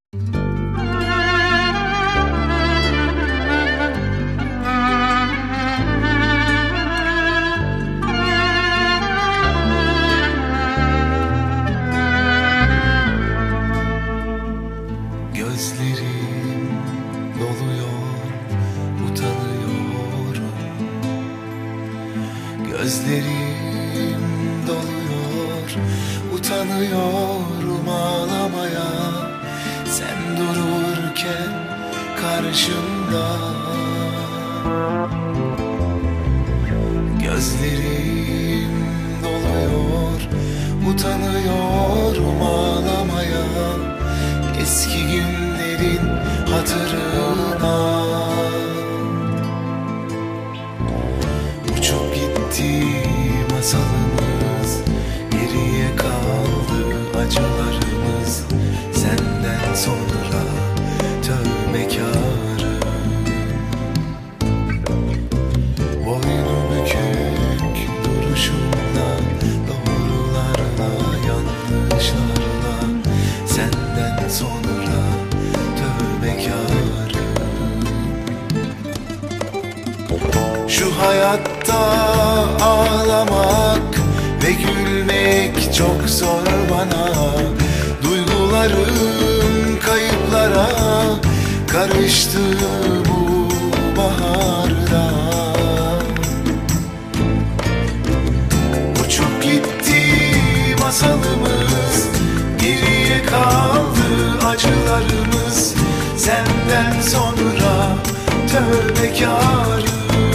Gözlerim doluyor, utanıyorum. Gözlerim doluyor, utanıyorum ağlamaya. Sen dururken karşımda. Gözlerim doluyor, utanıyorum ağlamaya. Eski günlerin hatırına. Uçup gitti masalımız, geriye kaldı acılarımız. Senden sonra tövbekarım. Boynu bükük duruşumla, doğrularla yanlışlarla. Senden sonra tövbekarım. Şu hayatta ağlamak ve gülmek çok zor bana. Duygularım kayıplara karıştı bu baharda. Uçup gitti masalımız, geriye kaldı acılarımız. Senden sonra tövbekarım.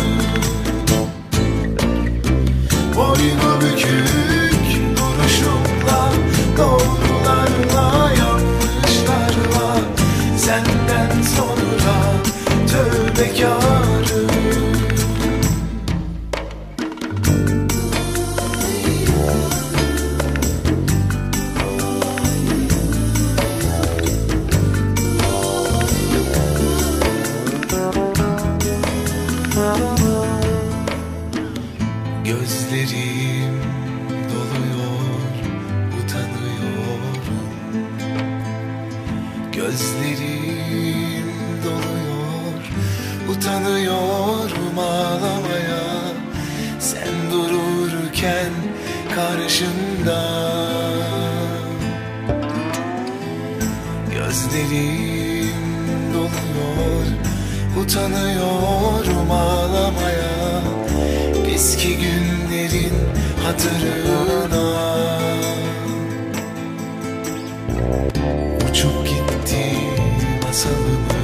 Boynu bükük duruşumla, doğrularla yanlışlarla. Senden sonra tövbekarım. Gözlerim doluyor, utanıyorum. Gözlerim doluyor, utanıyorum ağlamaya. Sen dururken karşımda. Gözlerim doluyor, utanıyorum ağlamaya. Eski günlerin hatırına. Uçup gitti masalım.